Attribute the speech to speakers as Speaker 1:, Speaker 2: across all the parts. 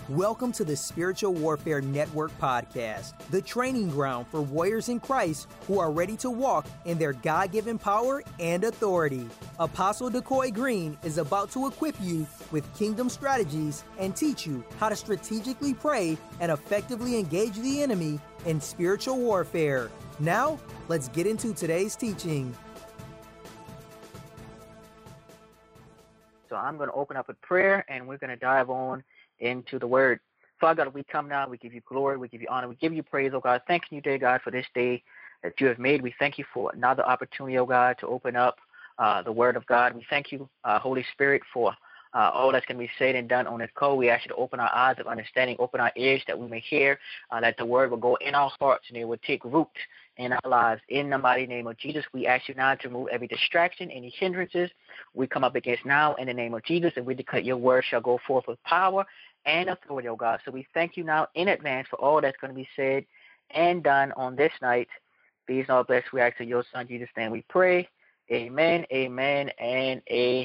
Speaker 1: Welcome to the Spiritual Warfare Network podcast, the training ground for warriors in Christ who are ready to walk in their God-given power and authority. Apostle Decoy Green is about to equip you with kingdom strategies and teach you how to strategically pray and effectively engage the enemy in spiritual warfare. Now, let's get into today's teaching.
Speaker 2: So I'm going to open up with prayer, and we're going to dive on into the word. Father God, we come now, we give you glory, we give you honor, we give you praise, oh God. Thanking you, dear God, for this day that you have made. We thank you for another opportunity, oh God, to open up the word of God. We thank you, Holy Spirit, for all that's going to be said and done on this call. We ask you to open our eyes of understanding, open our ears that we may hear, that the word will go in our hearts and it will take root in our lives. In the mighty name of Jesus, we ask you now to remove every distraction, any hindrances we come up against now in the name of Jesus, and we declare your word shall go forth with power and authority, oh God. So we thank you now in advance for all that's going to be said and done on this night. These are blessed. We ask in your Son Jesus' name we pray. Amen, amen, and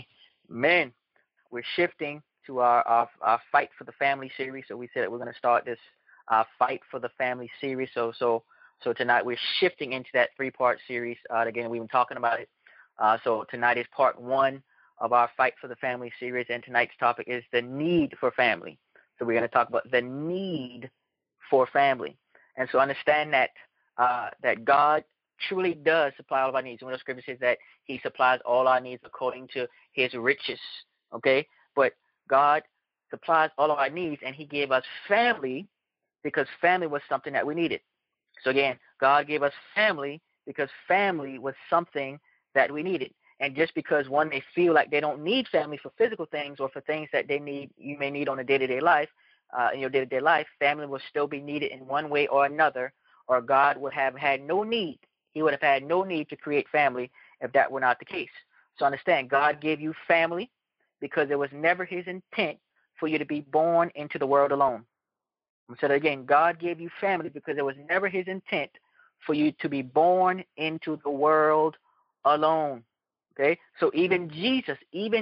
Speaker 2: amen. We're shifting to our Fight for the Family series. So we said that we're going to start this Fight for the Family series. So tonight we're shifting into that three-part series. Again, we've been talking about it. So tonight is part one of our Fight for the Family series, and tonight's topic is the need for family. So we're going to talk about the need for family. And so understand that that God truly does supply all of our needs. One of the scriptures says that he supplies all our needs according to his riches, okay? But God supplies all of our needs, and he gave us family because family was something that we needed. So again, God gave us family because family was something that we needed. And just because one may feel like they don't need family for physical things or for things that they need, you may need on a day-to-day life, in your day-to-day life, family will still be needed in one way or another, or God would have had no need. He would have had no need to create family if that were not the case. So understand, God gave you family because it was never his intent for you to be born into the world alone. I'm saying that again, God gave you family because it was never his intent for you to be born into the world alone. Okay, so even Jesus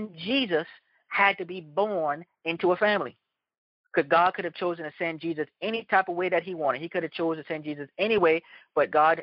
Speaker 2: had to be born into a family. Because God could have chosen to send Jesus any type of way that he wanted. He could have chosen to send Jesus anyway, but God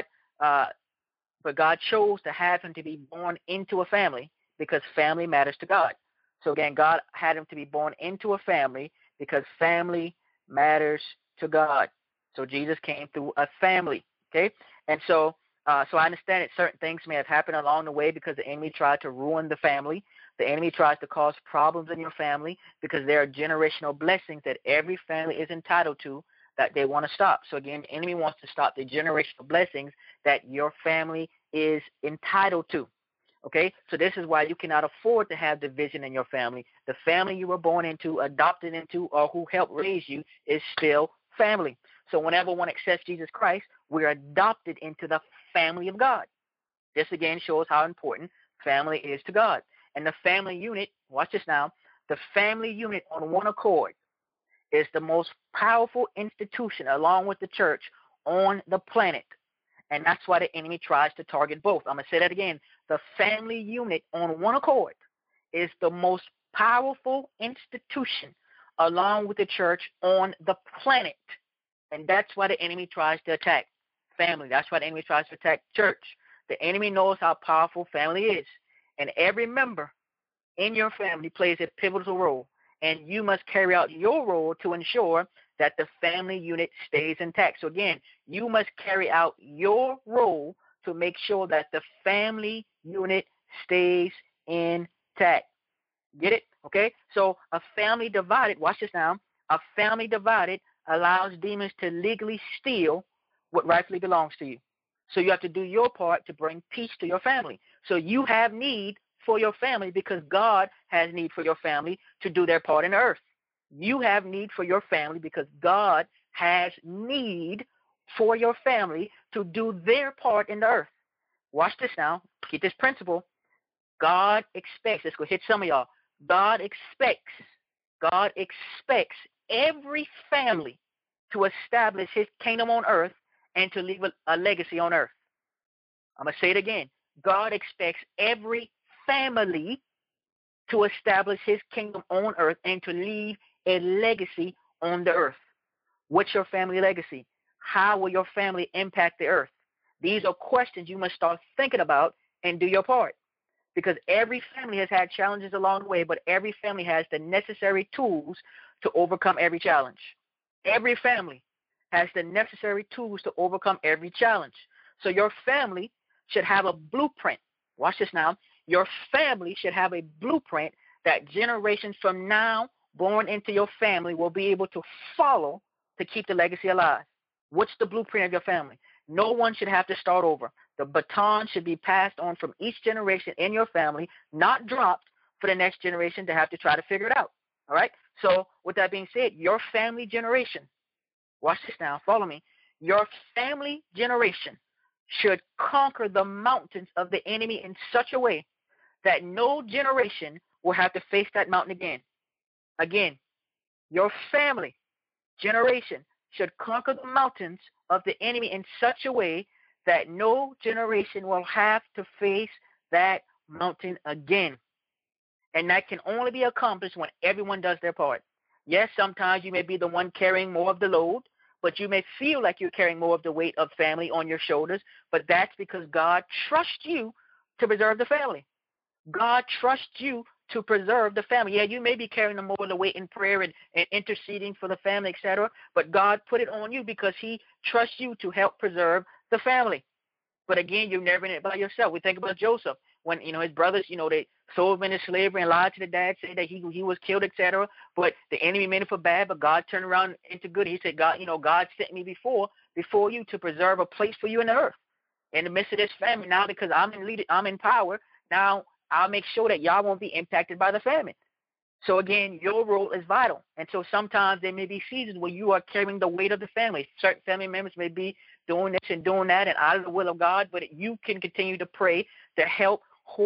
Speaker 2: chose to have him to be born into a family because family matters to God. So again, God had him to be born into a family because family matters to God. So Jesus came through a family. Okay, and so I understand that certain things may have happened along the way because the enemy tried to ruin the family. The enemy tries to cause problems in your family because there are generational blessings that every family is entitled to that they want to stop. So again, the enemy wants to stop the generational blessings that your family is entitled to. Okay, so this is why you cannot afford to have division in your family. The family you were born into, adopted into, or who helped raise you is still family. So whenever one accepts Jesus Christ, we're adopted into the family of God. This again shows how important family is to God. And the family unit, watch this now, the family unit on one accord is the most powerful institution along with the church on the planet. And that's why the enemy tries to target both. I'm going to say that again. The family unit on one accord is the most powerful institution along with the church on the planet. And that's why the enemy tries to attack family. That's why the enemy tries to attack church. The enemy knows how powerful family is. And every member in your family plays a pivotal role. And you must carry out your role to ensure that the family unit stays intact. So again, you must carry out your role to make sure that the family unit stays intact. Get it? Okay? So a family divided, watch this now, a family divided allows demons to legally steal what rightfully belongs to you. So you have to do your part to bring peace to your family. So you have need for your family because God has need for your family to do their part in the earth. You have need for your family because God has need for your family to do their part in the earth. Watch this now. Get this principle. God expects, let's go hit some of y'all. God expects every family to establish his kingdom on earth and to leave a legacy on earth. I'm going to say it again. God expects every family to establish his kingdom on earth and to leave a legacy on the earth? What's your family legacy? How will your family impact the earth? These are questions you must start thinking about and do your part. Because every family has had challenges along the way, but every family has the necessary tools to overcome every challenge. Every family has the necessary tools to overcome every challenge. So your family should have a blueprint. Watch this now. Your family should have a blueprint that generations from now born into your family will be able to follow to keep the legacy alive. What's the blueprint of your family? No one should have to start over. The baton should be passed on from each generation in your family, not dropped for the next generation to have to try to figure it out. All right? So with that being said, your family generation, watch this now, follow me. Your family generation should conquer the mountains of the enemy in such a way that no generation will have to face that mountain again. Again, your family generation should conquer the mountains of the enemy in such a way that no generation will have to face that mountain again. And that can only be accomplished when everyone does their part. Yes, sometimes you may be the one carrying more of the load, but you may feel like you're carrying more of the weight of family on your shoulders, but that's because God trusts you to preserve the family. God trusts you to preserve the family. Yeah, you may be carrying more of the weight in prayer and interceding for the family, etc., but God put it on you because he trusts you to help preserve the family. But again, you're never in it by yourself. We think about Joseph when, his brothers, they sold him into slavery and lied to the dad, said that he was killed, etc. But the enemy meant it for bad, but God turned around into good. He said, God, God sent me before you to preserve a place for you in the earth. In the midst of this famine, now because I'm in power, now I'll make sure that y'all won't be impacted by the famine. So again, your role is vital. And so sometimes there may be seasons where you are carrying the weight of the family. Certain family members may be doing this and doing that and out of the will of God, but you can continue to pray to help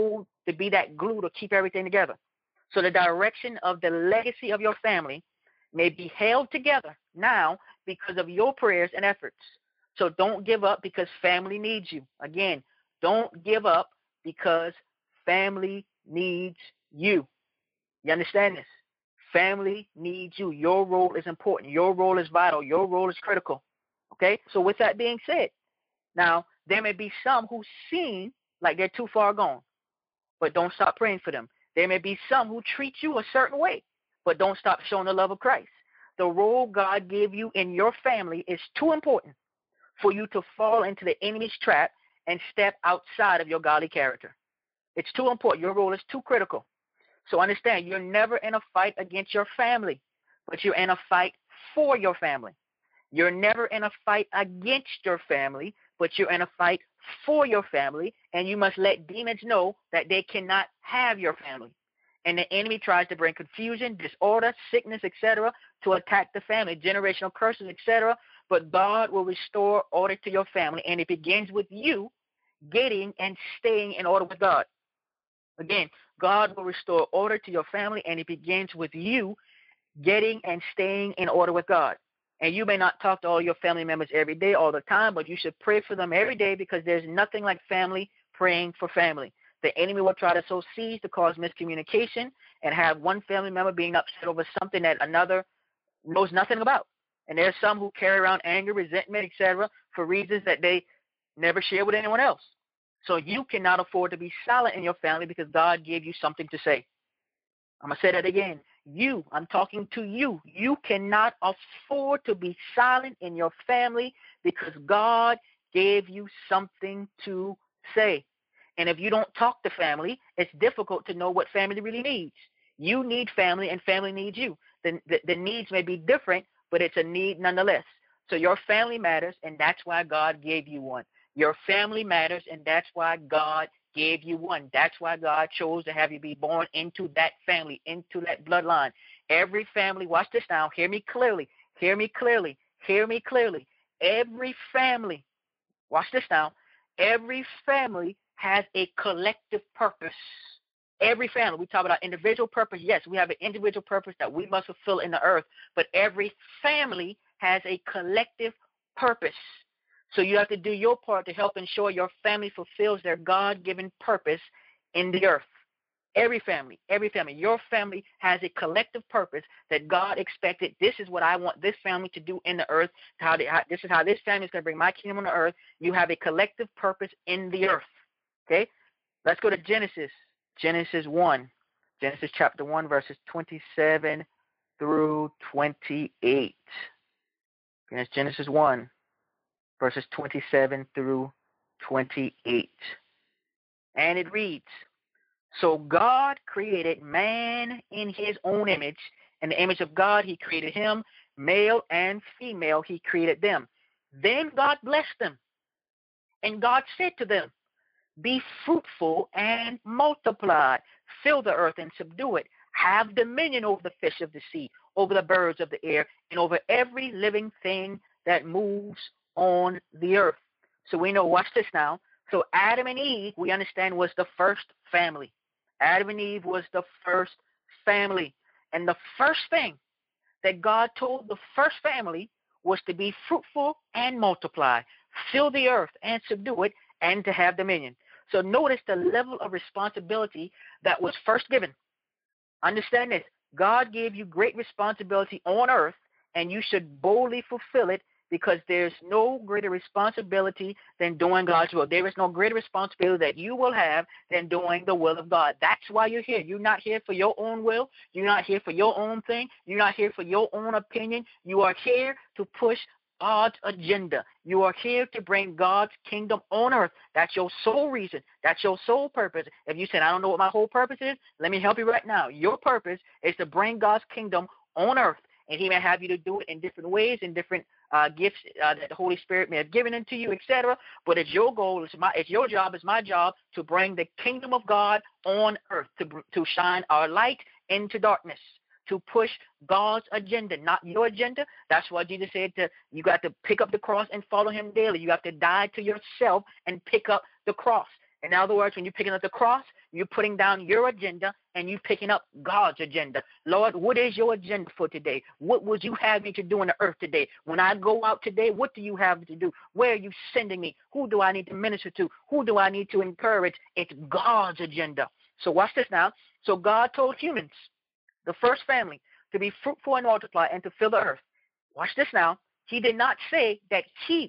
Speaker 2: to be that glue to keep everything together. So the direction of the legacy of your family may be held together now because of your prayers and efforts. So don't give up because family needs you. Again, don't give up because family needs you. You understand this? Family needs you. Your role is important. Your role is vital. Your role is critical. Okay? So with that being said, now there may be some who seem like they're too far gone, but don't stop praying for them. There may be some who treat you a certain way, but don't stop showing the love of Christ. The role God gave you in your family is too important for you to fall into the enemy's trap and step outside of your godly character. It's too important. Your role is too critical. So understand, you're never in a fight against your family, but you're in a fight for your family. You're never in a fight against your family, but you're in a fight for your family, and you must let demons know that they cannot have your family. And the enemy tries to bring confusion, disorder, sickness, etc., to attack the family, generational curses, etc., but God will restore order to your family, and it begins with you getting and staying in order with God. Again, God will restore order to your family, and it begins with you getting and staying in order with God. And you may not talk to all your family members every day, all the time, but you should pray for them every day because there's nothing like family praying for family. The enemy will try to sow seeds to cause miscommunication and have one family member being upset over something that another knows nothing about. And there's some who carry around anger, resentment, etc., for reasons that they never share with anyone else. So you cannot afford to be silent in your family because God gave you something to say. I'm going to say that again. I'm talking to you. You cannot afford to be silent in your family because God gave you something to say. And if you don't talk to family, it's difficult to know what family really needs. You need family and family needs you. The needs may be different, but it's a need nonetheless. So your family matters, and that's why God gave you one. Your family matters, and that's why God gave you one. That's why God chose to have you be born into that family, into that bloodline. Every family, watch this now, hear me clearly, hear me clearly, hear me clearly. Every family, watch this now, every family has a collective purpose. Every family, we talk about individual purpose. Yes, we have an individual purpose that we must fulfill in the earth, but every family has a collective purpose. So you have to do your part to help ensure your family fulfills their God-given purpose in the earth. Every family, your family has a collective purpose that God expected. This is what I want this family to do in the earth. This is how this family is going to bring my kingdom on the earth. You have a collective purpose in the earth. Okay? Let's go to Genesis. Genesis 1. Genesis chapter 1, verses 27 through 28. It's Genesis 1, verses 27 through 28. And it reads, so God created man in his own image. In the image of God, he created him. Male and female, he created them. Then God blessed them. And God said to them, be fruitful and multiply. Fill the earth and subdue it. Have dominion over the fish of the sea, over the birds of the air, and over every living thing that moves on the earth. So we know, watch this now. So Adam and Eve, we understand, was the first family. Adam and Eve was the first family. And the first thing that God told the first family was to be fruitful and multiply, fill the earth and subdue it, and to have dominion. So notice the level of responsibility that was first given. Understand this. God gave you great responsibility on earth, and you should boldly fulfill it, because there's no greater responsibility than doing God's will. There is no greater responsibility that you will have than doing the will of God. That's why you're here. You're not here for your own will. You're not here for your own thing. You're not here for your own opinion. You are here to push God's agenda. You are here to bring God's kingdom on earth. That's your sole reason. That's your sole purpose. If you said, I don't know what my whole purpose is, let me help you right now. Your purpose is to bring God's kingdom on earth. And he may have you to do it in different ways, in different gifts that the Holy Spirit may have given into you, etc. But it's your goal, it's your job, it's my job to bring the kingdom of God on earth, to shine our light into darkness, to push God's agenda, not your agenda. That's why Jesus said you got to pick up the cross and follow him daily. You have to die to yourself and pick up the cross. In other words, when you're picking up the cross, you're putting down your agenda and you're picking up God's agenda. Lord, what is your agenda for today? What would you have me to do on the earth today? When I go out today, what do you have me to do? Where are you sending me? Who do I need to minister to? Who do I need to encourage? It's God's agenda. So watch this now. So God told humans, the first family, to be fruitful and multiply and to fill the earth. Watch this now. God did not say that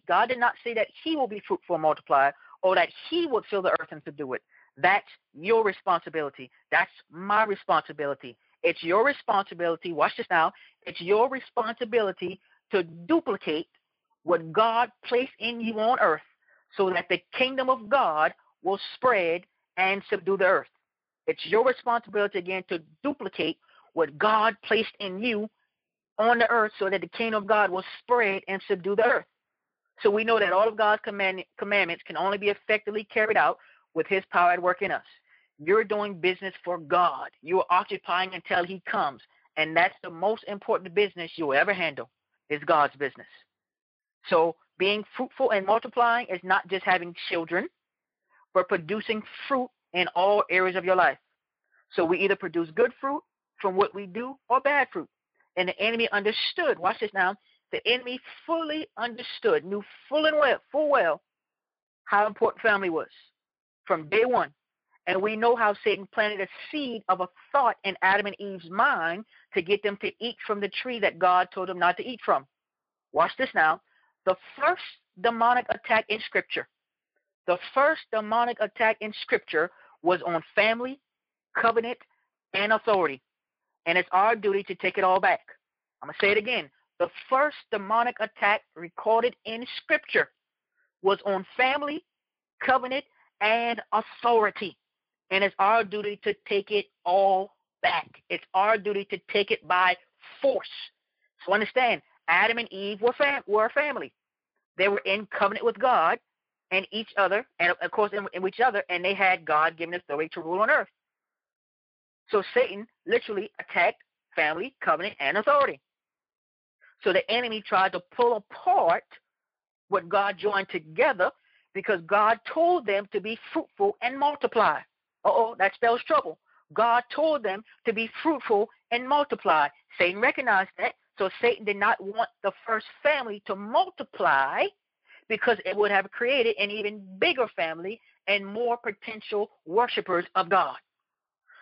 Speaker 2: he will be fruitful and multiply, or that he would fill the earth and subdue it. That's your responsibility. That's my responsibility. It's your responsibility. Watch this now. It's your responsibility to duplicate what God placed in you on earth, so that the kingdom of God will spread and subdue the earth. It's your responsibility, again, to duplicate what God placed in you on the earth, so that the kingdom of God will spread and subdue the earth. So we know that all of God's commandments can only be effectively carried out with his power at work in us. You're doing business for God. You're occupying until he comes. And that's the most important business you'll ever handle, is God's business. So being fruitful and multiplying is not just having children, but producing fruit in all areas of your life. So we either produce good fruit from what we do, or bad fruit. And the enemy understood, watch this now, the enemy fully understood, knew full well how important family was from day one. And we know how Satan planted a seed of a thought in Adam and Eve's mind to get them to eat from the tree that God told them not to eat from. Watch this now. The first demonic attack in Scripture was on family, covenant, and authority. And it's our duty to take it all back. I'm going to say it again. The first demonic attack recorded in Scripture was on family, covenant, and authority. And it's our duty to take it all back. It's our duty to take it by force. So understand, Adam and Eve were a family. They were in covenant with God and each other, and of course in each other, and they had God-given authority to rule on earth. So Satan literally attacked family, covenant, and authority. So the enemy tried to pull apart what God joined together, because God told them to be fruitful and multiply. That spells trouble. God told them to be fruitful and multiply. Satan recognized that, so Satan did not want the first family to multiply, because it would have created an even bigger family and more potential worshipers of God.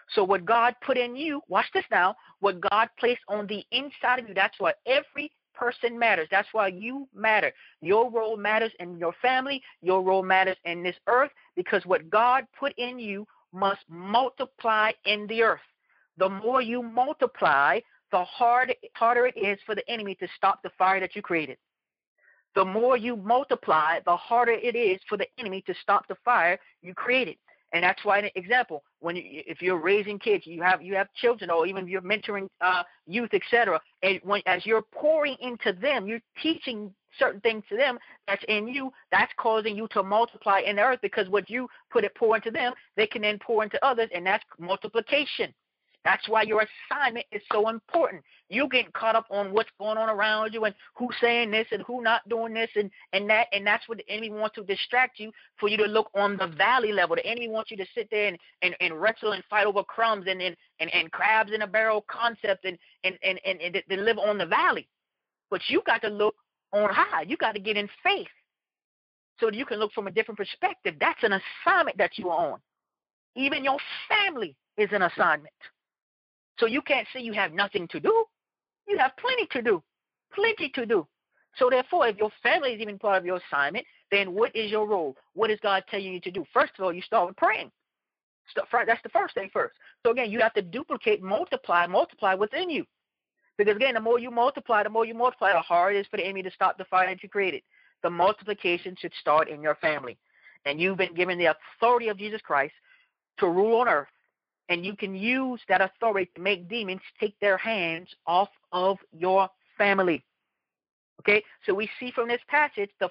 Speaker 2: So what God put in you, watch this now, what God placed on the inside of you, that's why every person matters. That's why you matter. Your role matters in your family. Your role matters in this earth, because what God put in you must multiply in the earth. The more you multiply, the harder it is for the enemy to stop the fire that you created. The more you multiply, the harder it is for the enemy to stop the fire you created. And that's why, an example, if you're raising kids, you have children, or even if you're mentoring youth, etc. And as you're pouring into them, you're teaching certain things to them that's in you. That's causing you to multiply in the earth, because what you pour into them, they can then pour into others, and that's multiplication. That's why your assignment is so important. You get caught up on what's going on around you and who's saying this and who not doing this and that, and that's what the enemy wants to distract you, for you to look on the valley level. The enemy wants you to sit there and wrestle and fight over crumbs and crabs in a barrel concept and live on the valley. But you got to look on high. You got to get in faith so that you can look from a different perspective. That's an assignment that you are on. Even your family is an assignment. So you can't say you have nothing to do. You have plenty to do. Plenty to do. So therefore, if your family is even part of your assignment, then what is your role? What is God telling you to do? First of all, you start with praying. That's the first thing first. So again, you have to duplicate, multiply within you. Because again, the more you multiply, the harder it is for the enemy to stop the fire that you created. The multiplication should start in your family. And you've been given the authority of Jesus Christ to rule on earth. And you can use that authority to make demons take their hands off of your family. Okay? So we see from this passage, the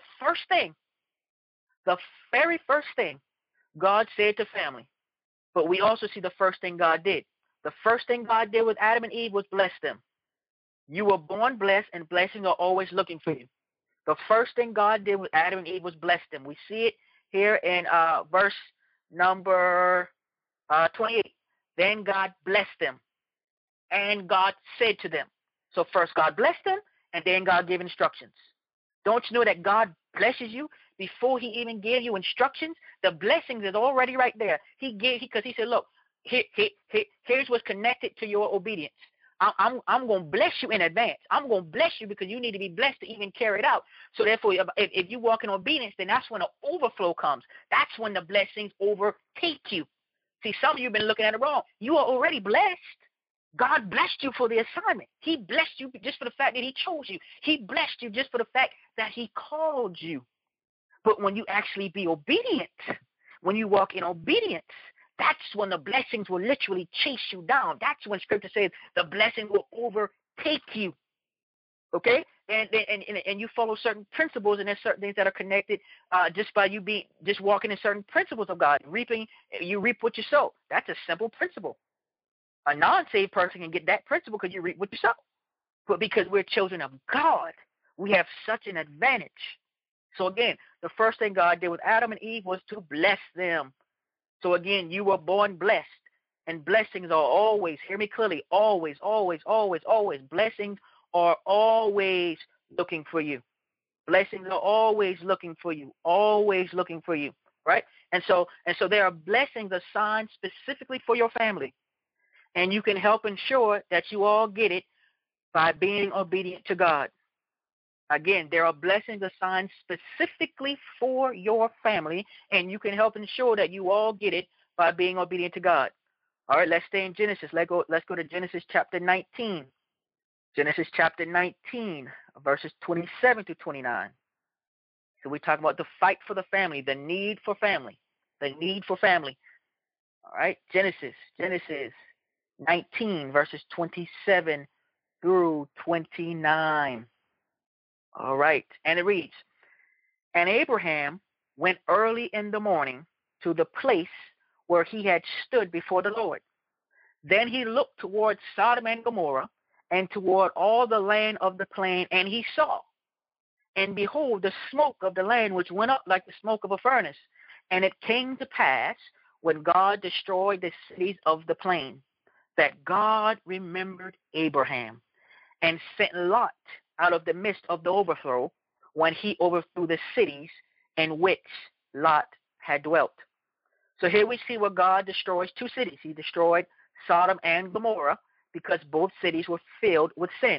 Speaker 2: very first thing God said to family. But we also see the first thing God did. The first thing God did with Adam and Eve was bless them. You were born blessed, and blessings are always looking for you. The first thing God did with Adam and Eve was bless them. We see it here in verse number 28. Then God blessed them, and God said to them. So first God blessed them, and then God gave instructions. Don't you know that God blesses you before he even gave you instructions? The blessings is already right there. Because he said, look, here's what's connected to your obedience. I'm going to bless you in advance. I'm going to bless you because you need to be blessed to even carry it out. So therefore, if you walk in obedience, then that's when the overflow comes. That's when the blessings overtake you. See, some of you have been looking at it wrong. You are already blessed. God blessed you for the assignment. He blessed you just for the fact that he chose you. He blessed you just for the fact that he called you. But when you actually be obedient, when you walk in obedience, that's when the blessings will literally chase you down. That's when Scripture says the blessing will overtake you. Okay? And you follow certain principles, and there's certain things that are connected just by you just walking in certain principles of God. You reap what you sow. That's a simple principle. A non-saved person can get that principle because you reap what you sow. But because we're children of God, we have such an advantage. So again, the first thing God did with Adam and Eve was to bless them. So again, you were born blessed. And blessings are always, hear me clearly, always, always, always, always. Blessings are always looking for you. Blessings are always looking for you, right? And so there are blessings assigned specifically for your family. And you can help ensure that you all get it by being obedient to God. Again, there are blessings assigned specifically for your family, and you can help ensure that you all get it by being obedient to God. All right, let's stay in Genesis. Let's go to Genesis chapter 19. Genesis chapter 19, verses 27 to 29. So we talk about the fight for the family, the need for family. All right, Genesis 19, verses 27 through 29. All right, and it reads, And Abraham went early in the morning to the place where he had stood before the Lord. Then he looked toward Sodom and Gomorrah, and toward all the land of the plain, and he saw, and behold, the smoke of the land which went up like the smoke of a furnace. And it came to pass, when God destroyed the cities of the plain, that God remembered Abraham, and sent Lot out of the midst of the overthrow, when he overthrew the cities in which Lot had dwelt. So here we see where God destroys two cities. He destroyed Sodom and Gomorrah, because both cities were filled with sin.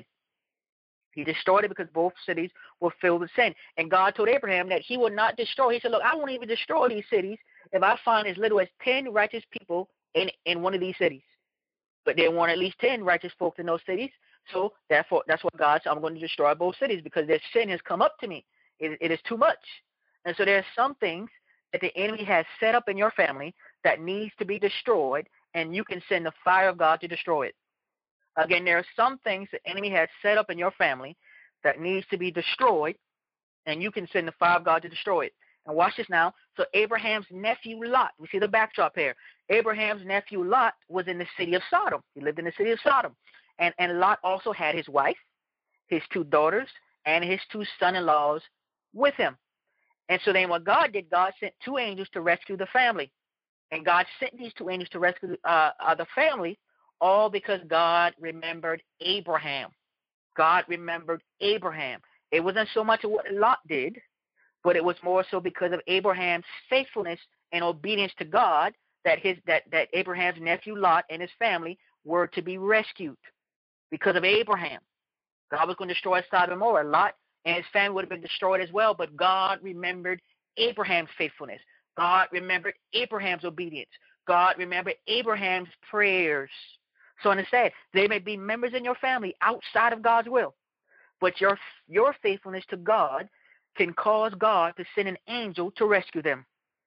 Speaker 2: He destroyed it because both cities were filled with sin. And God told Abraham that he would not destroy. He said, look, I won't even destroy these cities if I find as little as 10 righteous people in one of these cities. But they want at least 10 righteous folks in those cities. So therefore, that's what God said, I'm going to destroy both cities because their sin has come up to me. It is too much. And so there are some things that the enemy has set up in your family that needs to be destroyed, and you can send the fire of God to destroy it. Again, there are some things the enemy has set up in your family that needs to be destroyed, and you can send the fire of God to destroy it. And watch this now. So Abraham's nephew Lot, we see the backdrop here. Abraham's nephew Lot was in the city of Sodom. He lived in the city of Sodom. And Lot also had his wife, his 2 daughters, and his 2 son-in-laws with him. And so then what God did, God sent 2 angels to rescue the family. And God sent these 2 angels to rescue the family, all because God remembered Abraham. God remembered Abraham. It wasn't so much of what Lot did, but it was more so because of Abraham's faithfulness and obedience to God that Abraham's nephew Lot and his family were to be rescued. Because of Abraham, God was going to destroy Sodom and Gomorrah. Lot and his family would have been destroyed as well, but God remembered Abraham's faithfulness. God remembered Abraham's obedience. God remembered Abraham's prayers. So understand, there may be members in your family outside of God's will, but your faithfulness to God can cause God to send an angel to rescue them.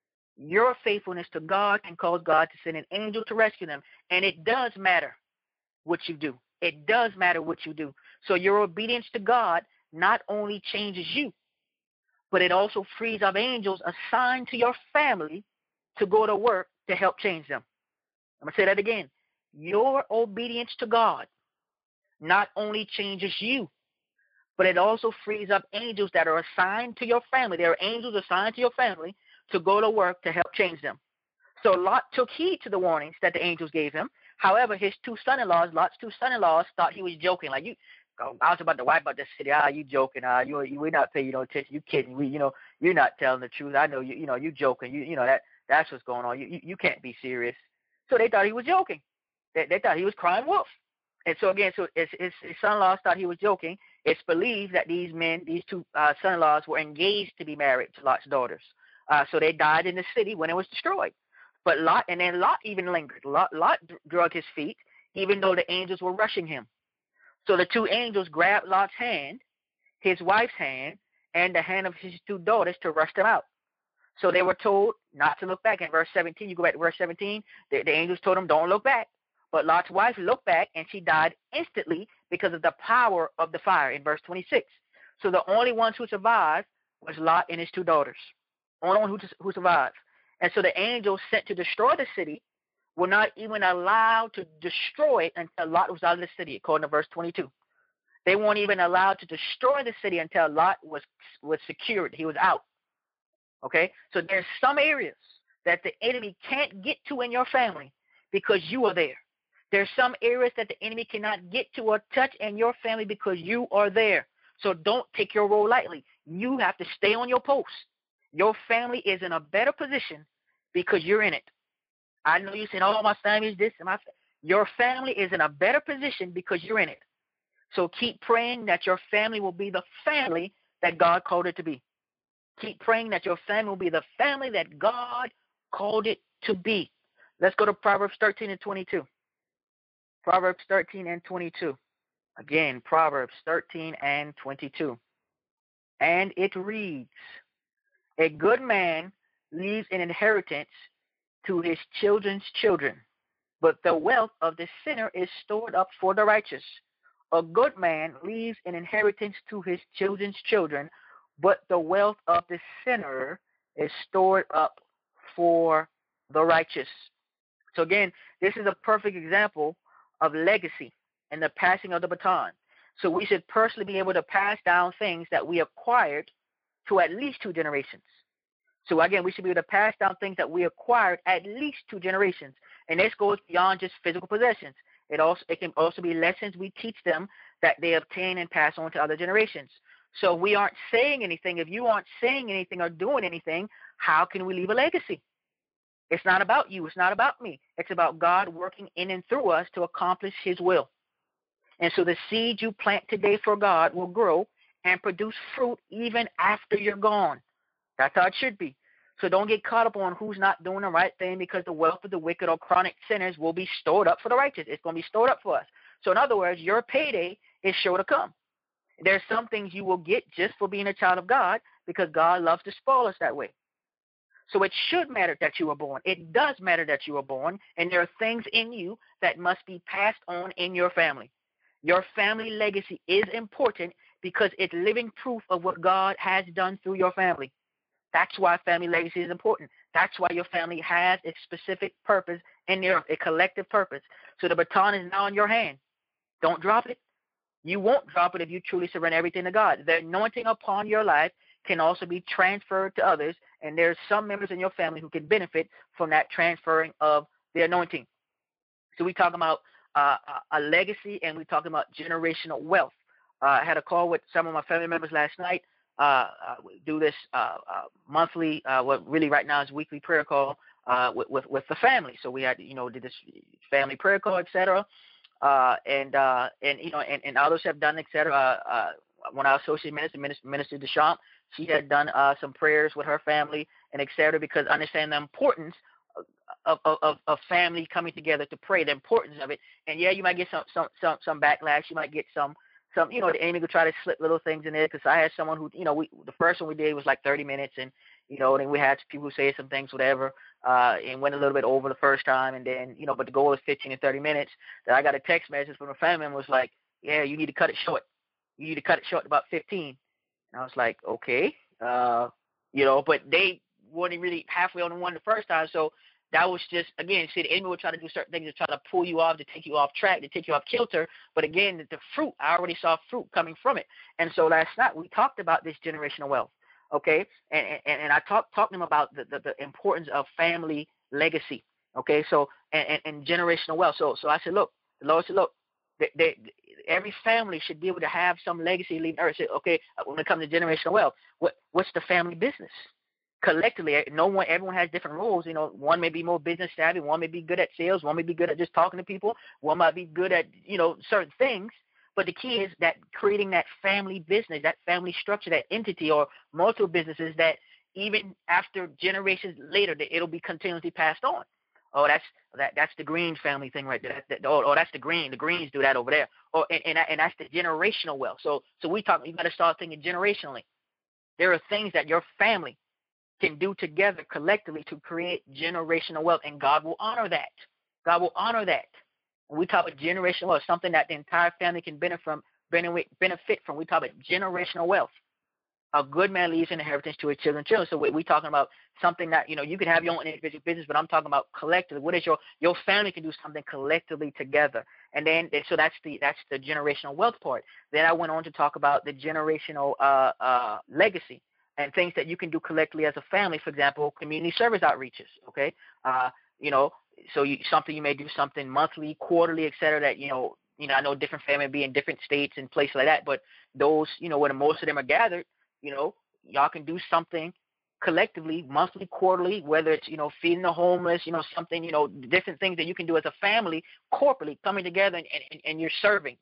Speaker 2: Your faithfulness to God can cause God to send an angel to rescue them. And it does matter what you do. It does matter what you do. So your obedience to God not only changes you, but it also frees up angels assigned to your family to go to work to help change them. I'm going to say that again. Your obedience to God not only changes you, but it also frees up angels that are assigned to your family. There are angels assigned to your family to go to work to help change them. So Lot took heed to the warnings that the angels gave him. However, his 2 son-in-laws, Lot's 2 son-in-laws, thought he was joking. Like, I was about to wipe out this city. You joking? We're not paying attention. You kidding? You're not telling the truth. I know you joking. That's what's going on. You can't be serious. So they thought he was joking. They thought he was crying wolf. And so again, his son-in-laws thought he was joking. It's believed that these 2 son-in-laws were engaged to be married to Lot's daughters. So they died in the city when it was destroyed. But Lot even lingered. Lot drug his feet, even though the angels were rushing him. So the 2 angels grabbed Lot's hand, his wife's hand, and the hand of his 2 daughters to rush them out. So they were told not to look back. In verse 17, you go back to verse 17, the angels told him, don't look back. But Lot's wife looked back, and she died instantly because of the power of the fire in verse 26. So the only ones who survived was Lot and his 2 daughters. Only one who survived. And so the angels sent to destroy the city were not even allowed to destroy it until Lot was out of the city, according to verse 22. They weren't even allowed to destroy the city until Lot was secured. He was out. Okay? So there's some areas that the enemy can't get to in your family because you are there. There's some areas that the enemy cannot get to or touch in your family because you are there. So don't take your role lightly. You have to stay on your post. Your family is in a better position because you're in it. I know you said, oh, my family is this. Your family is in a better position because you're in it. So keep praying that your family will be the family that God called it to be. Keep praying that your family will be the family that God called it to be. Let's go to Proverbs 13 and 22. Proverbs 13 and 22. Again, Proverbs 13 and 22. And it reads, a good man leaves an inheritance to his children's children, but the wealth of the sinner is stored up for the righteous. A good man leaves an inheritance to his children's children, but the wealth of the sinner is stored up for the righteous. So again, this is a perfect example of legacy and the passing of the baton. So we should personally be able to pass down things that we acquired to at least 2 generations. So again, we should be able to pass down things that we acquired at least 2 generations. And this goes beyond just physical possessions. It can also be lessons we teach them that they obtain and pass on to other generations. So we aren't saying anything. If you aren't saying anything or doing anything, how can we leave a legacy? It's not about you. It's not about me. It's about God working in and through us to accomplish his will. And so the seed you plant today for God will grow and produce fruit even after you're gone. That's how it should be. So don't get caught up on who's not doing the right thing, because the wealth of the wicked or chronic sinners will be stored up for the righteous. It's going to be stored up for us. So in other words, your payday is sure to come. There's some things you will get just for being a child of God, because God loves to spoil us that way. So it should matter that you were born. It does matter that you were born, and there are things in you that must be passed on in your family. Your family legacy is important because it's living proof of what God has done through your family. That's why family legacy is important. That's why your family has a specific purpose in the earth, a collective purpose. So the baton is now in your hand. Don't drop it. You won't drop it if you truly surrender everything to God. The anointing upon your life can also be transferred to others, and there's some members in your family who can benefit from that transferring of the anointing. So we talk about a legacy, and we talk about generational wealth. I had a call with some of my family members last night. We do this monthly, what really right now is weekly prayer call with the family. So we had, did this family prayer call, etc. And others have done, etc. When our associate Minister Deschamps, she had done some prayers with her family and etc. because I understand the importance of family coming together to pray, the importance of it. And yeah, you might get some backlash. You might get some the enemy will try to slip little things in there, because I had someone who, the first one we did was like 30 minutes, and then we had people who say some things, whatever, and went a little bit over the first time, and then, but the goal is 15 to 30 minutes. Then I got a text message from a family member, was like, yeah, you need to cut it short. You need to cut it short to about 15. And I was like, okay, but they weren't really halfway on the one the first time, so that was just, again, see, the enemy will try to do certain things to try to pull you off, to take you off track, to take you off kilter. But again, the fruit, I already saw fruit coming from it. And so last night we talked about this generational wealth, okay? And I talked to them about the importance of family legacy, okay? So, and generational wealth. So I said, look, the Lord said, look, every family should be able to have some legacy leaving earth. I said, okay, when it comes to generational wealth, what's the family business? Collectively, everyone has different roles. One may be more business savvy, one may be good at sales, one may be good at just talking to people, one might be good at, certain things. But the key is that creating that family business, that family structure, that entity or multiple businesses that even after generations later, that it'll be continuously passed on. Oh, that's the Green family thing right there. That's the Green. The Greens do that over there. And that's the generational wealth. So you got to start thinking generationally. There are things that your family can do together collectively to create generational wealth, and God will honor that. God will honor that. When we talk about generational wealth, something that the entire family can benefit from. We talk about generational wealth. A good man leaves an inheritance to his children. So we're talking about something that, you can have your own individual business, but I'm talking about collectively. What is your family can do something collectively together. And then, so that's the generational wealth part. Then I went on to talk about the generational legacy and things that you can do collectively as a family. For example, community service outreaches. Okay, so you may do something monthly, quarterly, et cetera. That I know different family be in different states and places like that. But those, where most of them are gathered, y'all can do something collectively, monthly, quarterly, whether it's feeding the homeless, something, different things that you can do as a family, corporately coming together and you're serving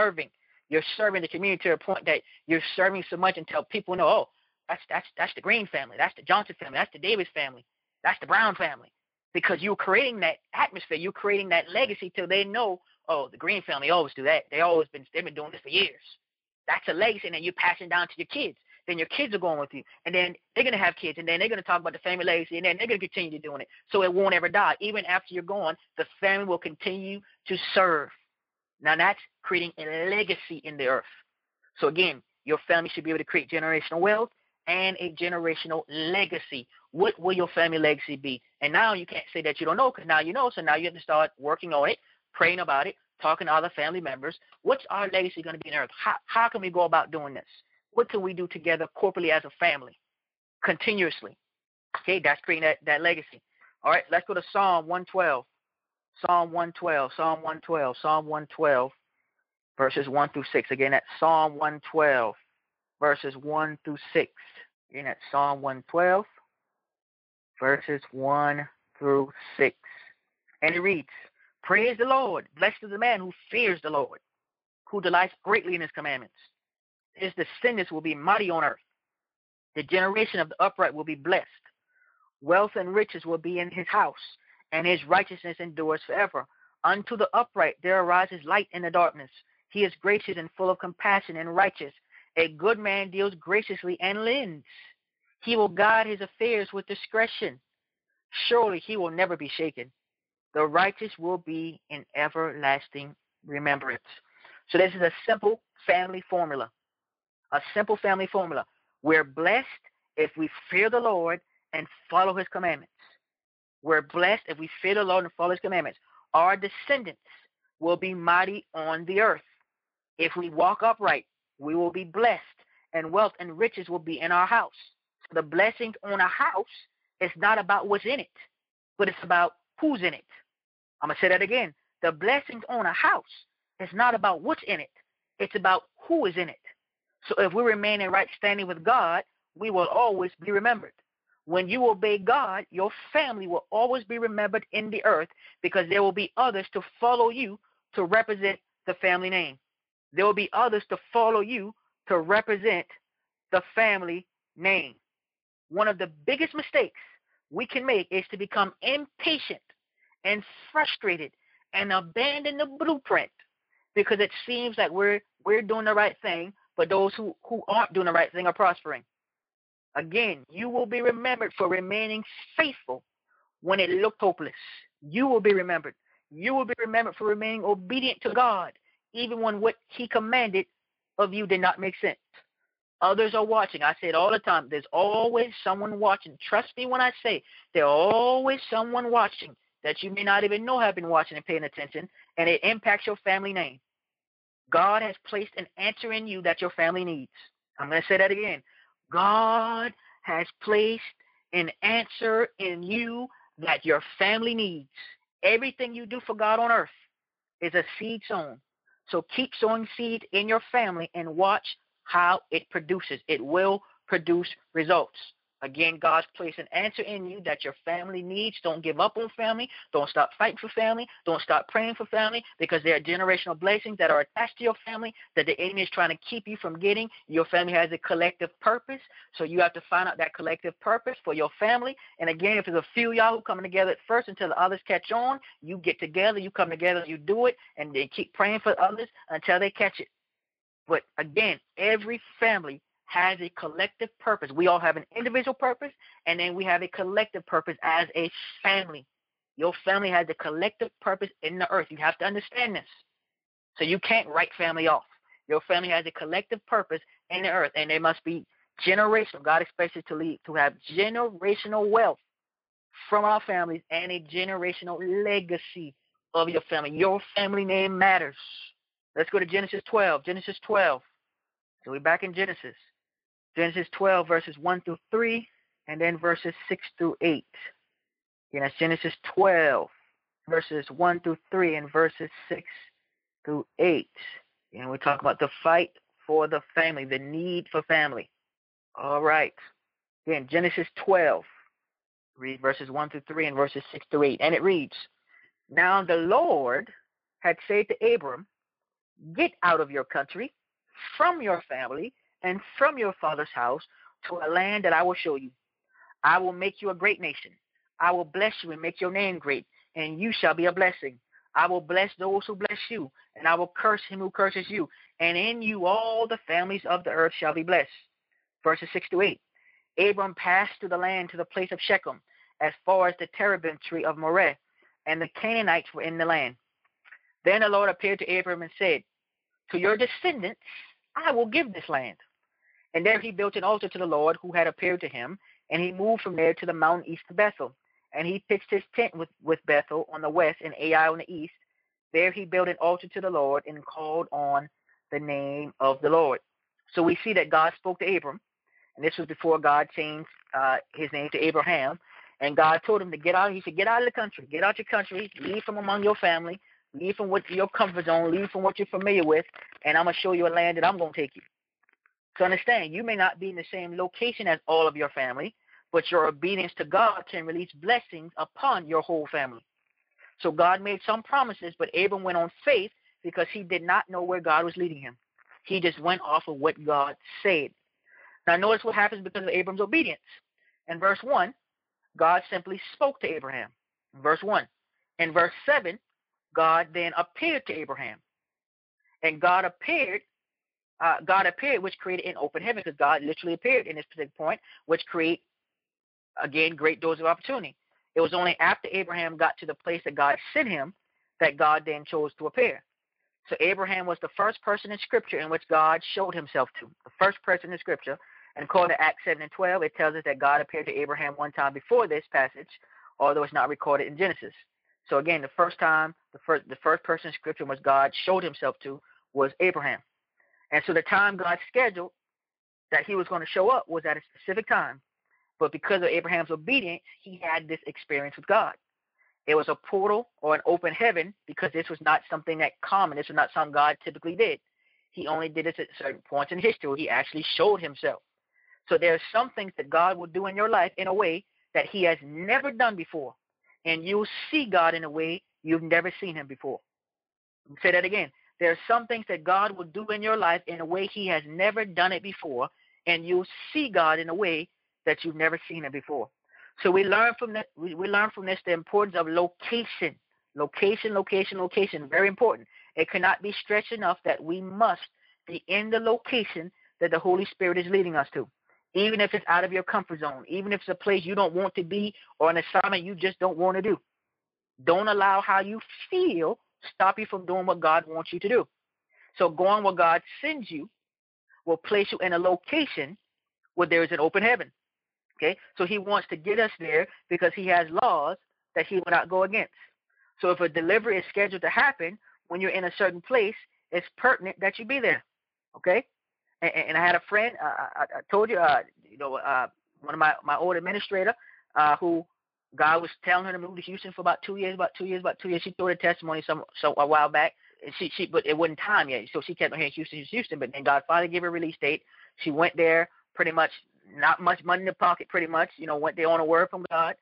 Speaker 2: the community to a point that you're serving so much until people know, oh, that's the Green family, that's the Johnson family, that's the Davis family, that's the Brown family, because you're creating that atmosphere, you're creating that legacy till they know, oh, the Green family always do that. They've been doing this for years. That's a legacy, and then you're passing down to your kids. Then your kids are going with you, and then they're going to have kids, and then they're going to talk about the family legacy, and then they're going to continue doing it. So it won't ever die. Even after you're gone, the family will continue to serve. Now that's creating a legacy in the earth. So again, your family should be able to create generational wealth and a generational legacy. What will your family legacy be? And now you can't say that you don't know, because now you know. So now you have to start working on it, praying about it, talking to other family members. What's our legacy going to be in earth? How can we go about doing this? What can we do together corporately as a family, continuously? Okay, that's creating that legacy. All right, let's go to Psalm 112. Psalm 112, verses 1 through 6. Again, that's Psalm 112, verses 1 through 6. Again, that's Psalm 112, verses 1 through 6. And it reads, praise the Lord. Blessed is the man who fears the Lord, who delights greatly in his commandments. His descendants will be mighty on earth. The generation of the upright will be blessed. Wealth and riches will be in his house, and his righteousness endures forever. Unto the upright there arises light in the darkness. He is gracious and full of compassion and righteous. A good man deals graciously and lends. He will guide his affairs with discretion. Surely he will never be shaken. The righteous will be in everlasting remembrance. So this is a simple family formula. A simple family formula. We're blessed if we fear the Lord and follow his commandments. We're blessed if we fear the Lord and follow his commandments. Our descendants will be mighty on the earth. If we walk upright, we will be blessed, and wealth and riches will be in our house. So the blessings on a house is not about what's in it, but it's about who's in it. I'm going to say that again. The blessings on a house is not about what's in it. It's about who is in it. So if we remain in right standing with God, we will always be remembered. When you obey God, your family will always be remembered in the earth because there will be others to follow you to represent the family name. There will be others to follow you to represent the family name. One of the biggest mistakes we can make is to become impatient and frustrated and abandon the blueprint because it seems like we're doing the right thing, but those who aren't doing the right thing are prospering. Again, you will be remembered for remaining faithful when it looked hopeless. You will be remembered. You will be remembered for remaining obedient to God, even when what he commanded of you did not make sense. Others are watching. I say it all the time. There's always someone watching. Trust me when I say there's always someone watching that you may not even know have been watching and paying attention, and it impacts your family name. God has placed an answer in you that your family needs. I'm going to say that again. God has placed an answer in you that your family needs. Everything you do for God on earth is a seed sown. So keep sowing seeds in your family and watch how it produces. It will produce results. Again, God's placed an answer in you that your family needs. Don't give up on family. Don't stop fighting for family. Don't stop praying for family because there are generational blessings that are attached to your family that the enemy is trying to keep you from getting. Your family has a collective purpose, so you have to find out that collective purpose for your family. And again, if there's a few of y'all who coming together at first until the others catch on, you get together, you come together, you do it, and they keep praying for others until they catch it. But again, every family has a collective purpose. We all have an individual purpose, and then we have a collective purpose as a family. Your family has a collective purpose in the earth. You have to understand this. So you can't write family off. Your family has a collective purpose in the earth, and they must be generational. God expects you to have generational wealth from our families and a generational legacy of your family. Your family name matters. Let's go to Genesis 12. Genesis 12. So we're back in Genesis. Genesis 12, verses 1 through 3, and then verses 6 through 8. Again, that's Genesis 12, verses 1 through 3, and verses 6 through 8. And we talk about the fight for the family, the need for family. All right. Again, Genesis 12, read verses 1 through 3 and verses 6 through 8. And it reads, Now the Lord had said to Abram, Get out of your country, from your family, and from your father's house to a land that I will show you. I will make you a great nation. I will bless you and make your name great, and you shall be a blessing. I will bless those who bless you, and I will curse him who curses you, and in you all the families of the earth shall be blessed. Verses 6 to 8. Abram passed through the land to the place of Shechem, as far as the terebinth tree of Moreh, and the Canaanites were in the land. Then the Lord appeared to Abram and said, To your descendants I will give this land. And there he built an altar to the Lord who had appeared to him, and he moved from there to the mountain east of Bethel. And he pitched his tent with Bethel on the west and Ai on the east. There he built an altar to the Lord and called on the name of the Lord. So we see that God spoke to Abram, and this was before God changed his name to Abraham. And God told him to get out. He said, Get out of the country. Get out your country. Leave from among your family. Leave from your comfort zone. Leave from what you're familiar with. And I'm going to show you a land that I'm going to take you. So understand, you may not be in the same location as all of your family, but your obedience to God can release blessings upon your whole family. So God made some promises, but Abram went on faith because he did not know where God was leading him. He just went off of what God said. Now notice what happens because of Abram's obedience. In verse 1, God simply spoke to Abraham. Verse 1. In verse 7, God then appeared to Abraham. And God appeared, which created an open heaven, because God literally appeared in this particular point, which create, again, great doors of opportunity. It was only after Abraham got to the place that God sent him that God then chose to appear. So Abraham was the first person in Scripture in which God showed himself to, the first person in Scripture. And according to Acts 7 and 12, it tells us that God appeared to Abraham one time before this passage, although it's not recorded in Genesis. So again, the first person in Scripture in which God showed himself to was Abraham. And so the time God scheduled that he was going to show up was at a specific time. But because of Abraham's obedience, he had this experience with God. It was a portal or an open heaven because this was not something that common. This was not something God typically did. He only did this at certain points in history where he actually showed himself. So there are some things that God will do in your life in a way that he has never done before. And you'll see God in a way you've never seen him before. I'll say that again. There are some things that God will do in your life in a way he has never done it before. And you'll see God in a way that you've never seen him before. So we learn from that. We learn from this the importance of location. Location. Very important. It cannot be stretched enough that we must be in the location that the Holy Spirit is leading us to. Even if it's out of your comfort zone, even if it's a place you don't want to be or an assignment you just don't want to do. Don't allow how you feel stop you from doing what God wants you to do. So going where God sends you will place you in a location where there is an open heaven. Okay, so he wants to get us there because he has laws that he will not go against. So if a delivery is scheduled to happen when you're in a certain place, it's pertinent that you be there. Okay, and I had a friend. I told you, one of my old administrator, who God was telling her to move to Houston for about 2 years. She told a testimony a while back. But it wasn't time yet, so she kept on hearing Houston. But then God finally gave her a release date. She went there, pretty much not much money in the pocket, pretty much. Went there on a word from God.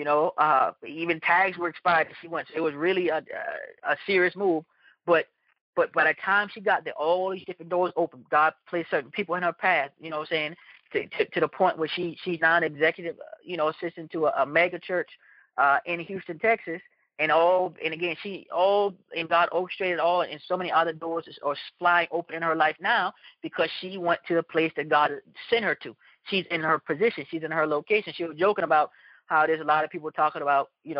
Speaker 2: Even tags were expired. She went. So it was really a serious move. But by the time she got there, all these different doors opened. God placed certain people in her path. To the point where she's now an executive, assistant to a mega church in Houston, Texas. And God orchestrated all, and so many other doors are flying open in her life now because she went to the place that God sent her to. She's in her position. She's in her location. She was joking about how there's a lot of people talking about, they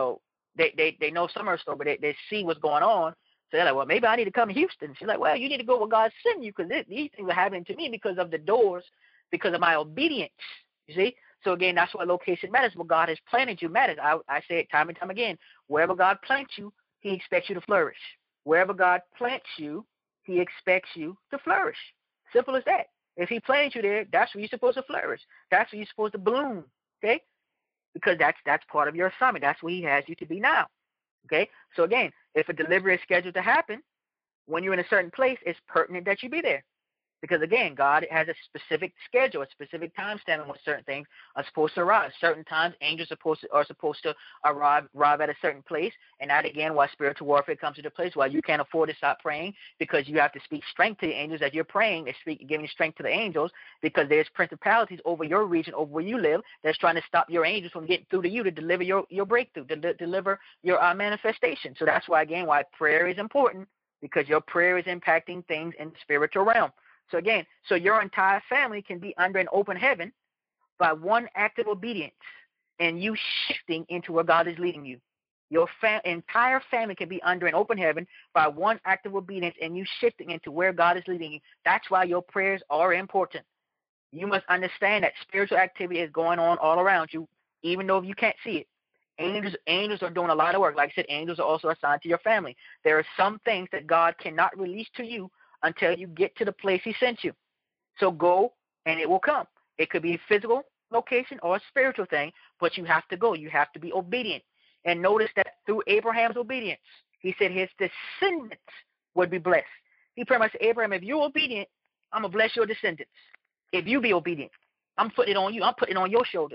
Speaker 2: know some of her story, but they see what's going on. So they're like, well, maybe I need to come to Houston. She's like, well, you need to go where God sent you because these things are happening to me because of the doors, because of my obedience. You see? So again, that's why location matters. What God has planted you matters. I say it time and time again. Wherever God plants you, he expects you to flourish. Wherever God plants you, he expects you to flourish. Simple as that. If he planted you there, that's where you're supposed to flourish. That's where you're supposed to bloom. Okay? Because that's part of your assignment. That's where he has you to be now. Okay? So again, if a delivery is scheduled to happen, when you're in a certain place, it's pertinent that you be there. Because again, God has a specific schedule, a specific time stamp in which certain things are supposed to arrive. Certain times, angels are supposed to arrive at a certain place, and that again, why spiritual warfare comes into place. Why you can't afford to stop praying, because you have to speak strength to the angels as you're praying. They're giving strength to the angels because there's principalities over your region, over where you live, that's trying to stop your angels from getting through to you to deliver your breakthrough, to deliver your manifestation. So that's why prayer is important, because your prayer is impacting things in the spiritual realm. So again, your entire family can be under an open heaven by one act of obedience and you shifting into where God is leading you. Your entire family can be under an open heaven by one act of obedience and you shifting into where God is leading you. That's why your prayers are important. You must understand that spiritual activity is going on all around you, even though you can't see it. Angels are doing a lot of work. Like I said, angels are also assigned to your family. There are some things that God cannot release to you until you get to the place he sent you. So go and it will come. It could be a physical location or a spiritual thing, but you have to go. You have to be obedient. And notice that through Abraham's obedience, he said his descendants would be blessed. He pretty much said, Abraham, if you're obedient, I'm going to bless your descendants. If you be obedient, I'm putting it on you. I'm putting it on your shoulders.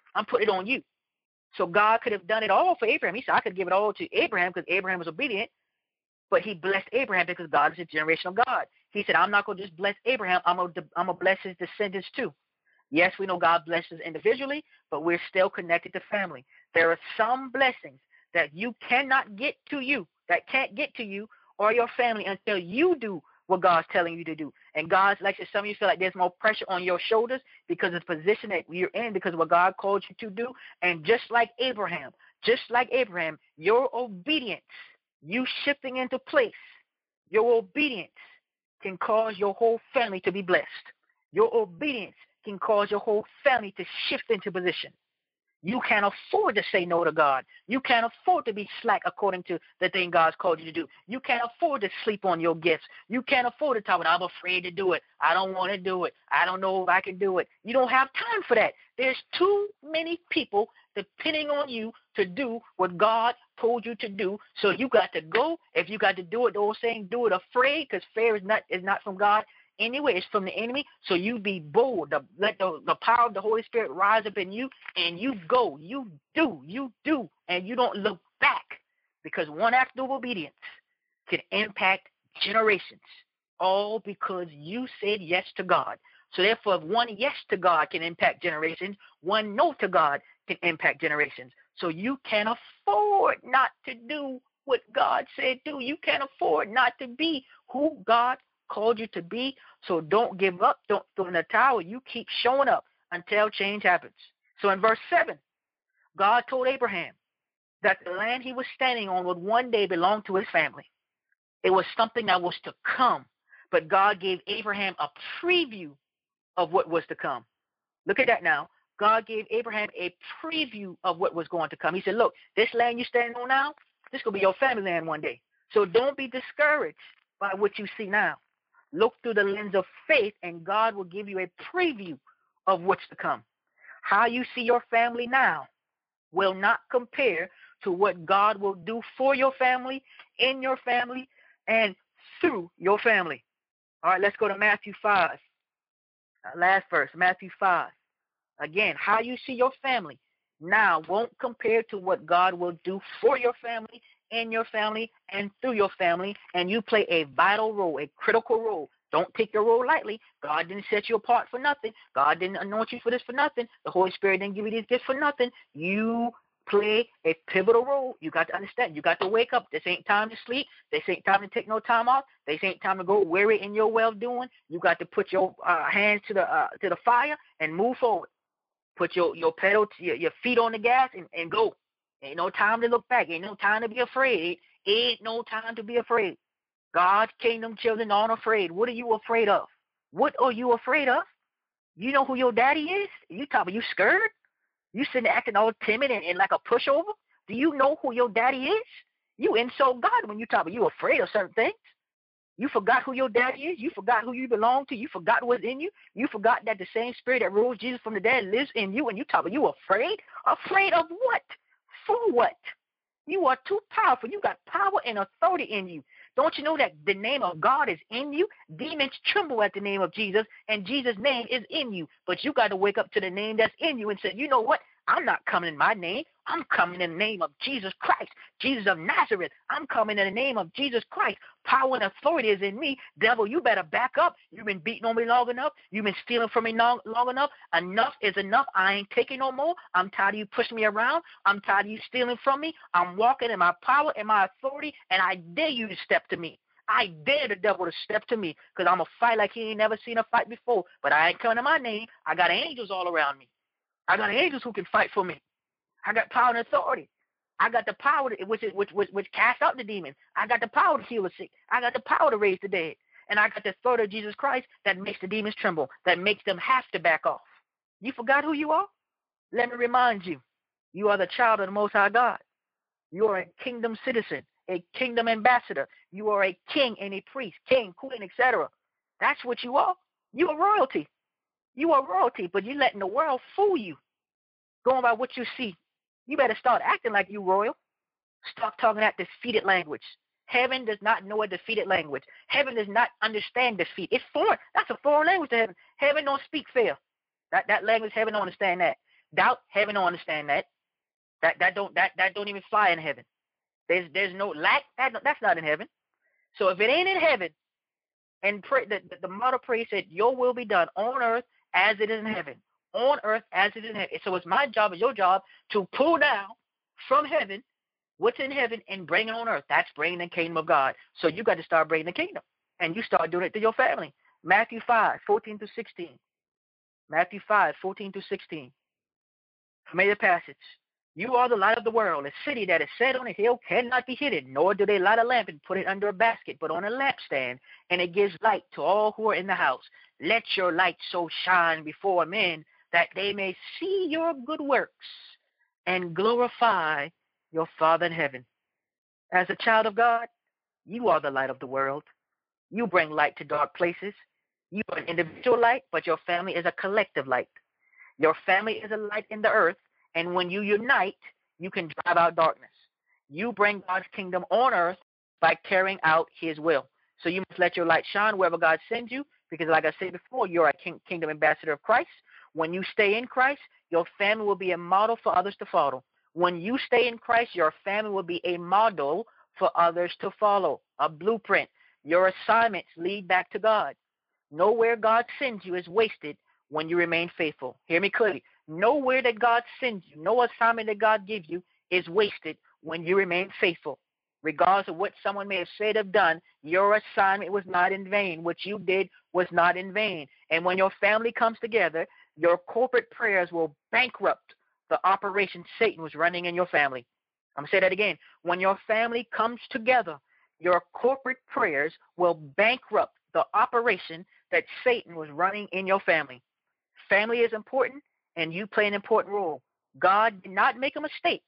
Speaker 2: I'm putting it on you. So God could have done it all for Abraham. He said, I could give it all to Abraham because Abraham was obedient, but he blessed Abraham because God is a generational God. He said, I'm not going to just bless Abraham. I'm going to bless his descendants too. Yes, we know God blesses individually, but we're still connected to family. There are some blessings that you cannot get to you, that can't get to you or your family until you do what God's telling you to do. And God's, like some of you feel like there's more pressure on your shoulders because of the position that you're in, because of what God called you to do. And just like Abraham, your obedience, you shifting into place, your obedience can cause your whole family to be blessed. Your obedience can cause your whole family to shift into position. You can't afford to say no to God. You can't afford to be slack according to the thing God's called you to do. You can't afford to sleep on your gifts. You can't afford to talk about, I'm afraid to do it. I don't want to do it. I don't know if I can do it. You don't have time for that. There's too many people depending on you to do what God told you to do. So you got to go. If you got to do it, the old saying, do it afraid, because fear is not from God. Anyway, it's from the enemy. So you be bold. Let the power of the Holy Spirit rise up in you, and you go. You do, and you don't look back, because one act of obedience can impact generations, all because you said yes to God. So therefore, if one yes to God can impact generations, one no to God can impact generations. So you can't afford not to do what God said do. You can't afford not to be who God called you to be. So don't give up. Don't throw in the towel. You keep showing up until change happens. So in verse 7, God told Abraham that the land he was standing on would one day belong to his family. It was something that was to come, but God gave Abraham a preview of what was to come. Look at that now. God gave Abraham a preview of what was going to come. He said, look, this land you're standing on now, this is going to be your family land one day. So don't be discouraged by what you see now. Look through the lens of faith, and God will give you a preview of what's to come. How you see your family now will not compare to what God will do for your family, in your family, and through your family. All right, let's go to Matthew 5. Last verse, Matthew 5. Again, how you see your family now won't compare to what God will do for your family, in your family, and through your family, and you play a vital role, a critical role. Don't take your role lightly. God didn't set you apart for nothing. God didn't anoint you for this for nothing. The Holy Spirit didn't give you these gifts for nothing. You play a pivotal role. You got to understand. You got to wake up. This ain't time to sleep. This ain't time to take no time off. This ain't time to go weary in your well-doing. You got to put your hands to the fire and move forward. Put your pedal, your feet on the gas and go. Ain't no time to look back. Ain't no time to be afraid. Ain't no time to be afraid. God's kingdom children aren't afraid. What are you afraid of? What are you afraid of? You know who your daddy is? You talking, you scared? You sitting there acting all timid and like a pushover? Do you know who your daddy is? You insult God when you talk about you afraid of certain things. You forgot who your daddy is. You forgot who you belong to. You forgot what's in you. You forgot that the same spirit that rose Jesus from the dead lives in you, and you talk about you afraid? Afraid of what? For what? You are too powerful. You got power and authority in you. Don't you know that the name of God is in you? Demons tremble at the name of Jesus, and Jesus' name is in you. But you got to wake up to the name that's in you and say, you know what? I'm not coming in my name. I'm coming in the name of Jesus Christ, Jesus of Nazareth. I'm coming in the name of Jesus Christ. Power and authority is in me. Devil, you better back up. You've been beating on me long enough. You've been stealing from me long enough. Enough is enough. I ain't taking no more. I'm tired of you pushing me around. I'm tired of you stealing from me. I'm walking in my power and my authority, and I dare you to step to me. I dare the devil to step to me, because I'm going to fight like he ain't never seen a fight before. But I ain't coming in my name. I got angels all around me. I got angels who can fight for me. I got power and authority. I got the power which casts out the demons. I got the power to heal the sick. I got the power to raise the dead. And I got the authority of Jesus Christ that makes the demons tremble, that makes them have to back off. You forgot who you are? Let me remind you. You are the child of the Most High God. You are a kingdom citizen, a kingdom ambassador. You are a king and a priest, king, queen, etc. That's what you are. You are royalty. You are royalty, but you're letting the world fool you. Going by what you see. You better start acting like you royal. Stop talking that defeated language. Heaven does not know a defeated language. Heaven does not understand defeat. It's foreign. That's a foreign language to heaven. Heaven don't speak fear. That language, heaven don't understand that. Doubt, heaven don't understand that. That don't even fly in heaven. There's no lack. That's not in heaven. So if it ain't in heaven, and pray, the motto prayer said, "Your will be done on earth as it is in heaven." On earth as it is in heaven. So it's my job, it's your job to pull down from heaven what's in heaven and bring it on earth. That's bringing the kingdom of God. So you got to start bringing the kingdom, and you start doing it to your family. Matthew 5:14-16. Matthew 5:14-16. Familiar passage. You are the light of the world. A city that is set on a hill cannot be hidden, nor do they light a lamp and put it under a basket, but on a lampstand, and it gives light to all who are in the house. Let your light so shine before men that they may see your good works and glorify your Father in heaven. As a child of God, you are the light of the world. You bring light to dark places. You are an individual light, but your family is a collective light. Your family is a light in the earth, and when you unite, you can drive out darkness. You bring God's kingdom on earth by carrying out his will. So you must let your light shine wherever God sends you, because like I said before, you're a kingdom ambassador of Christ. When you stay in Christ, your family will be a model for others to follow. When you stay in Christ, your family will be a model for others to follow, a blueprint. Your assignments lead back to God. Nowhere God sends you is wasted when you remain faithful. Hear me clearly. Nowhere that God sends you, no assignment that God gives you is wasted when you remain faithful. Regardless of what someone may have said or done, your assignment was not in vain. What you did was not in vain. And when your family comes together, your corporate prayers will bankrupt the operation Satan was running in your family. I'm going to say that again. When your family comes together, your corporate prayers will bankrupt the operation that Satan was running in your family. Family is important, and you play an important role. God did not make a mistake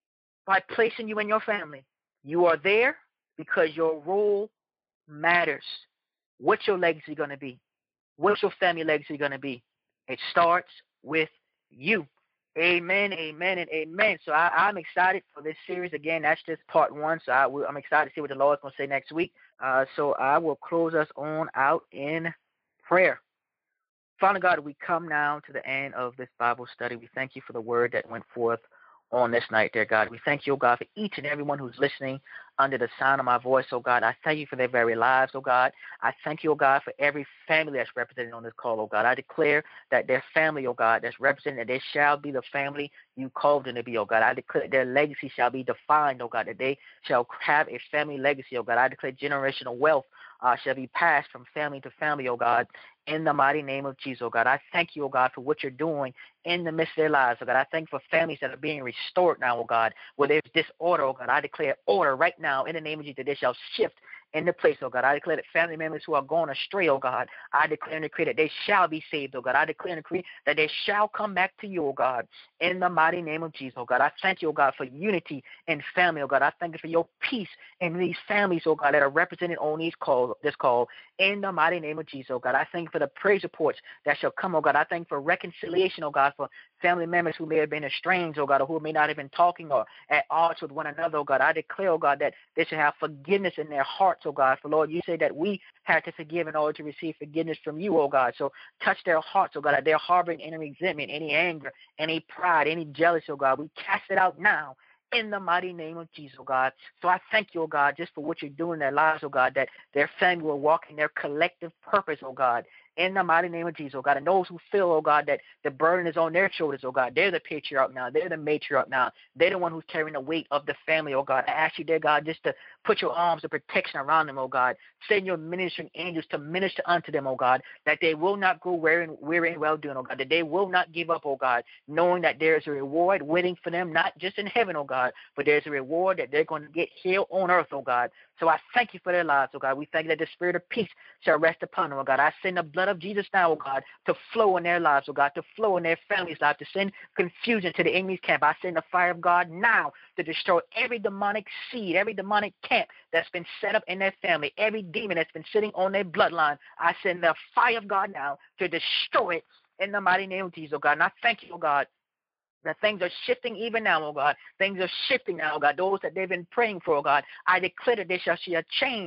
Speaker 2: by placing you in your family. You are there because your role matters. What's your legacy going to be? What's your family legacy going to be? It starts with you. Amen, amen, and amen. So I'm excited for this series. Again, that's just part one. So I'm excited to see what the Lord's going to say next week. So I will close us on out in prayer. Father God, we come now to the end of this Bible study. We thank you for the word that went forth on this night, dear God. We thank you, oh God, for each and everyone who's listening under the sound of my voice, oh God. I thank you for their very lives, oh God. I thank you, oh God, for every family that's represented on this call, oh God. I declare that their family, oh God, that's represented, that they shall be the family you called them to be, oh God. I declare their legacy shall be defined, oh God, that they shall have a family legacy, oh God. I declare generational wealth shall be passed from family to family, oh God, in the mighty name of Jesus, oh God. I thank you, oh God, for what you're doing in the midst of their lives, oh God. I thank you for families that are being restored now, oh God, where there's disorder, oh God. I declare order right now in the name of Jesus, that they shall shift into place, oh God. I declare that family members who are going astray, oh God, I declare and decree that they shall be saved, oh God. I declare and decree that they shall come back to you, oh God, in the mighty name of Jesus, oh God. I thank you, oh God, for unity in family, oh God. I thank you for your peace in these families, oh God, that are represented on this call, in the mighty name of Jesus, oh God. I thank you for the praise reports that shall come, oh God. I thank you for reconciliation, oh God, for family members who may have been estranged, oh God, or who may not have been talking or at odds with one another, oh God. I declare, oh God, that they should have forgiveness in their hearts, oh God. For Lord, you say that we have to forgive in order to receive forgiveness from you, oh God. So touch their hearts, oh God, that they're harboring any resentment, any anger, any pride, any jealousy, oh God. We cast it out now in the mighty name of Jesus, oh God. So I thank you, oh God, just for what you're doing in their lives, oh God, that their family will walk in their collective purpose, oh God, in the mighty name of Jesus, oh God. And those who feel, oh God, that the burden is on their shoulders, oh God, they're the patriarch now, they're the matriarch now, they're the one who's carrying the weight of the family, oh God. I ask you, dear God, just to put your arms of protection around them, oh God. Send your ministering angels to minister unto them, oh God, that they will not grow weary and well doing, oh God, that they will not give up, oh God, knowing that there is a reward waiting for them, not just in heaven, oh God, but there's a reward that they're going to get here on earth, oh God. So I thank you for their lives, oh God. We thank you that the spirit of peace shall rest upon them, oh God. I send the blood of Jesus now, oh God, to flow in their lives, oh God, to flow in their families' lives, to send confusion to the enemy's camp. I send the fire of God now to destroy every demonic seed, every demonic camp that's been set up in their family, every demon that's been sitting on their bloodline. I send the fire of God now to destroy it in the mighty name of Jesus, oh God. And I thank you, oh God, that things are shifting even now, oh God. Things are shifting now, oh God. Those that they've been praying for, oh God, I declare that they shall see a change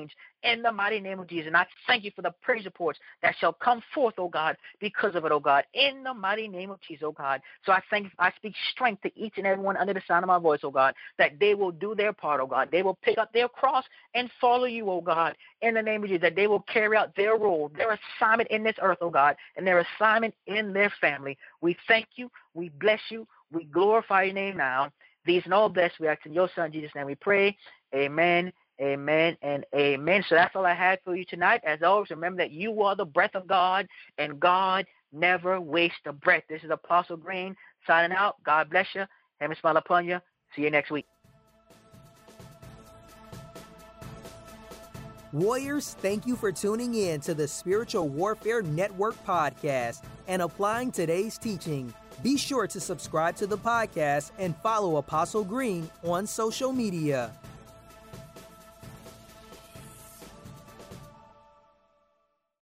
Speaker 2: in the mighty name of Jesus. And I thank you for the praise reports that shall come forth, oh God, because of it, oh God, in the mighty name of Jesus, oh God. So I speak strength to each and everyone under the sound of my voice, oh God, that they will do their part, oh God. They will pick up their cross and follow you, oh God, in the name of Jesus, that they will carry out their role, their assignment in this earth, oh God, and their assignment in their family. We thank you. We bless you. We glorify your name now. These and all blessed, we ask in your Son, Jesus' name we pray. Amen, amen, and amen. So that's all I had for you tonight. As always, remember that you are the breath of God, and God never wastes a breath. This is Apostle Green signing out. God bless you. Heaven smile upon you. See you next week.
Speaker 1: Warriors, thank you for tuning in to the Spiritual Warfare Network podcast and applying today's teaching. Be sure to subscribe to the podcast and follow Apostle Green on social media.